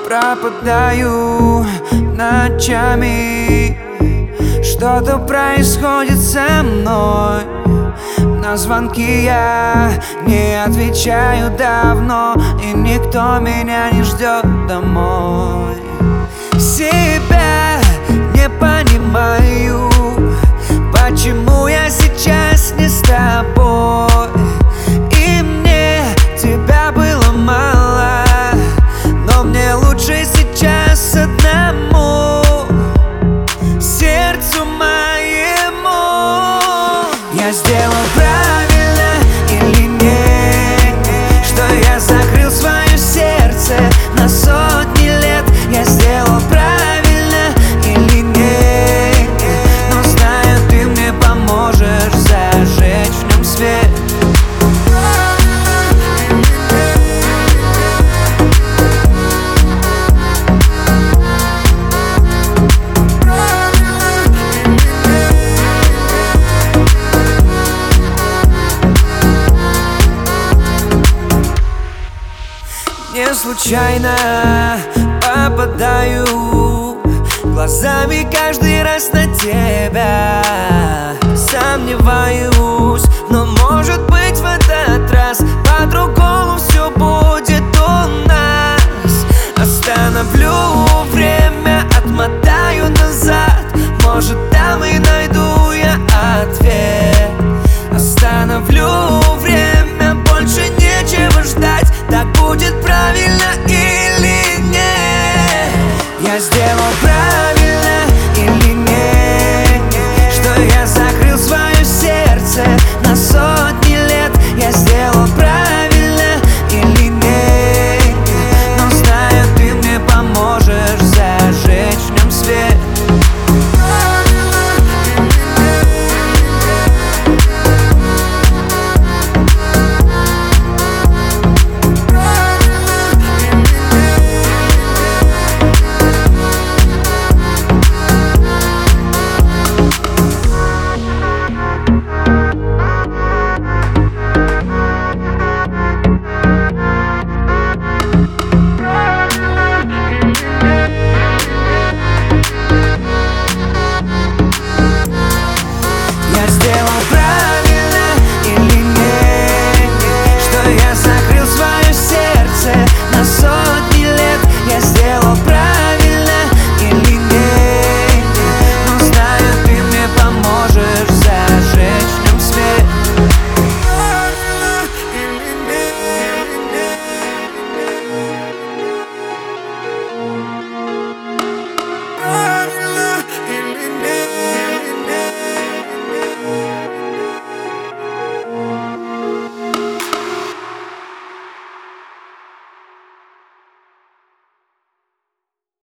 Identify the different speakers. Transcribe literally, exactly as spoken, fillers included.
Speaker 1: пропадаю ночами. Что-то происходит со мной. На звонки я не отвечаю давно, и никто меня не ждет домой. Себя не понимаю, почему я сейчас не с тобой. И мне тебя было мало, но мне лучше сейчас одному, сердцу моему. Я сделал правильно или нет, что я закрыл свое сердце на сотни лет? Я сделал правильно или нет, но знаю, ты мне поможешь зажечь в нем свет. Не случайно попадаю глазами каждый раз на тебя. Сомневаюсь, но может быть в этот раз по-другому все будет у нас. Остановлю время, отмотаю назад, может там и найду я ответ. Остановлю